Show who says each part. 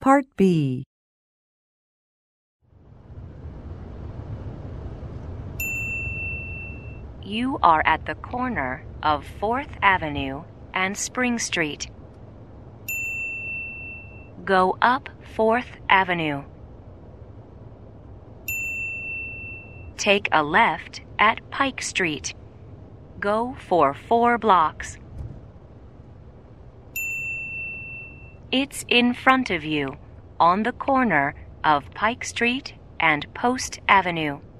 Speaker 1: Part B.
Speaker 2: You are at the corner of 4th Avenue and Spring Street. Go up 4th Avenue. Take a left at Pike Street. Go for 4 blocks. It's in front of you, on the corner of Pike Street and Post Avenue.